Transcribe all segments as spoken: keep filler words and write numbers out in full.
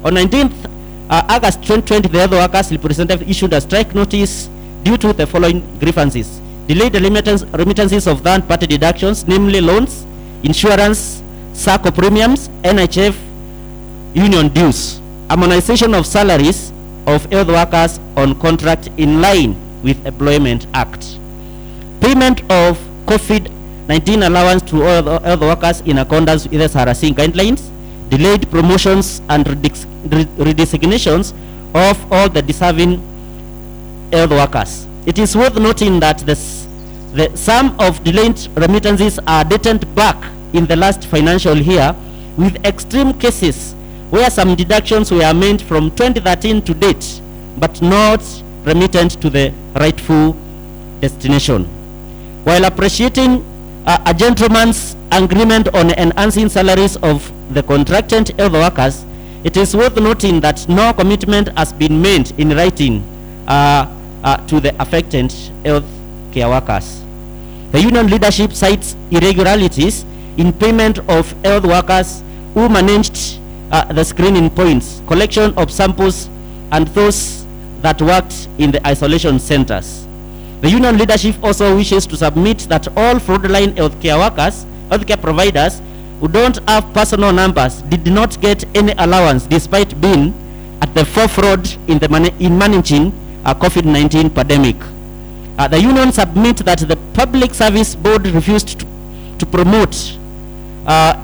On nineteenth uh, August twenty twenty, the health workers representative issued a strike notice due to the following grievances: delayed remittance, remittances of third-party deductions, namely loans, insurance, SACCO premiums, N H F, union dues, harmonization of salaries of health workers on contract in line with Employment Act, payment of COVID nineteen allowance to all health workers in accordance with the S R C guidelines, delayed promotions and redesignations of all the deserving health workers. It is worth noting that this, the sum of delayed remittances are dated back in the last financial year, with extreme cases where some deductions were made from twenty thirteen to date, but not remitted to the rightful destination. While appreciating uh, a gentleman's agreement on enhancing salaries of the contracted health workers, it is worth noting that no commitment has been made in writing uh, uh, to the affected health care workers. The union leadership cites irregularities in payment of health workers who managed uh, the screening points, collection of samples, and those that worked in the isolation centers. The union leadership also wishes to submit that all frontline healthcare workers, healthcare providers who don't have personal numbers did not get any allowance despite being at the forefront in the man in managing a COVID nineteen pandemic. Uh, the union submit that the Public Service Board refused to, to promote uh,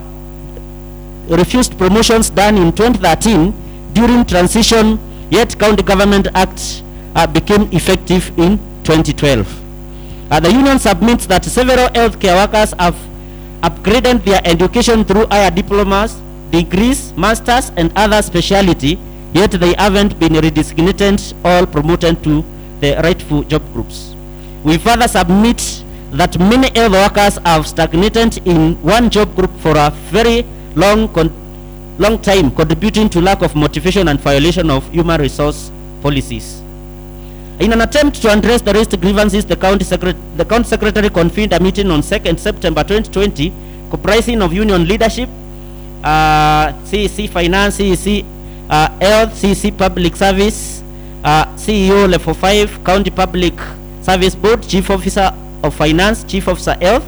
refused promotions done in twenty thirteen during transition, yet County Government Act uh, became effective in twenty twelve. Uh, the union submits that several healthcare workers have upgraded their education through higher diplomas, degrees, masters, and other speciality, yet they haven't been redesignated or promoted to the rightful job groups. We further submit that many health workers have stagnated in one job group for a very long, long time, contributing to lack of motivation and violation of human resource policies. In an attempt to address the raised grievances, the county, the county secretary convened a meeting on second September twenty twenty, comprising of union leadership, uh, C E C Finance, C E C uh, Health, C E C Public Service, uh, C E O Level five, County Public Service Board, Chief Officer of Finance, Chief Officer Health.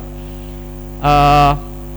Uh,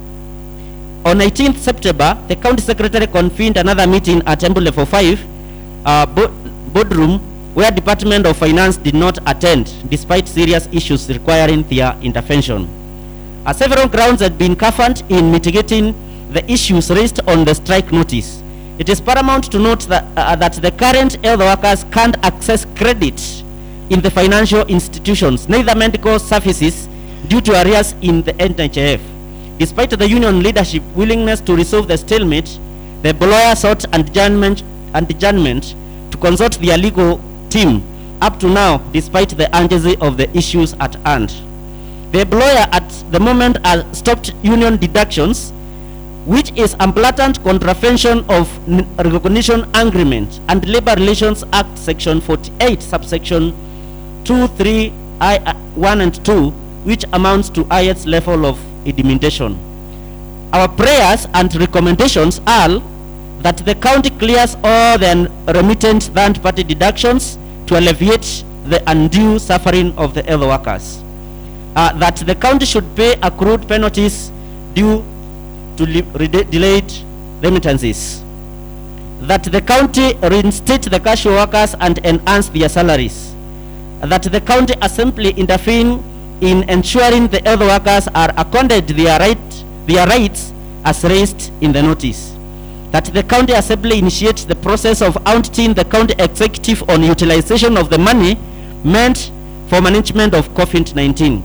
on eighteenth September, the county secretary convened another meeting at Temple Level five uh, bo boardroom, where Department of Finance did not attend despite serious issues requiring their intervention. Uh, several grounds had been covered in mitigating the issues raised on the strike notice. It is paramount to note that, uh, that the current health workers can't access credit in the financial institutions, neither medical services, due to arrears in the N H F. Despite the union leadership willingness to resolve the stalemate, the employer sought adjournment, adjournment to consult their legal team up to now, despite the urgency of the issues at hand. The employer at the moment has stopped union deductions, which is a blatant contravention of recognition agreement and Labor Relations Act section forty-eight subsection two, three, I, one and two, which amounts to highest level of implementation. Our prayers and recommendations are that the county clears all the remittent third-party deductions to alleviate the undue suffering of the health workers. Uh, that the county should pay accrued penalties due to delayed remittances. That the county reinstate the casual workers and enhance their salaries. That the county assembly intervene in ensuring the health workers are accorded their right, their rights as raised in the notice. That the county assembly initiates the process of auditing the county executive on utilization of the money meant for management of COVID nineteen.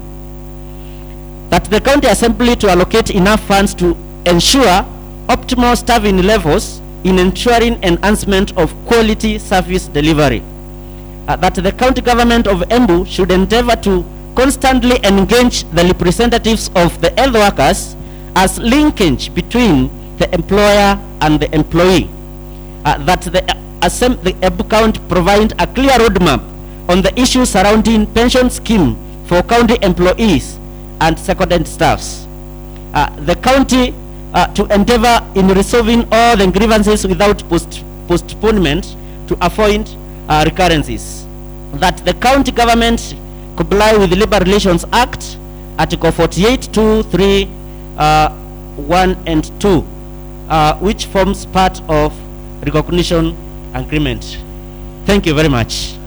That the county assembly to allocate enough funds to ensure optimal staffing levels in ensuring enhancement of quality service delivery. Uh, that the county government of Embu should endeavor to constantly engage the representatives of the health workers as linkage between the employer and the employee. Uh, that the, uh, the Embu County provide a clear roadmap on the issues surrounding pension scheme for county employees and secondary staffs. Uh, the county uh, to endeavor in resolving all the grievances without post postponement to avoid uh, recurrences. That the county government comply with the Labor Relations Act, Article forty-eight, two, three, uh, one and two, uh, which forms part of recognition agreement. Thank you very much.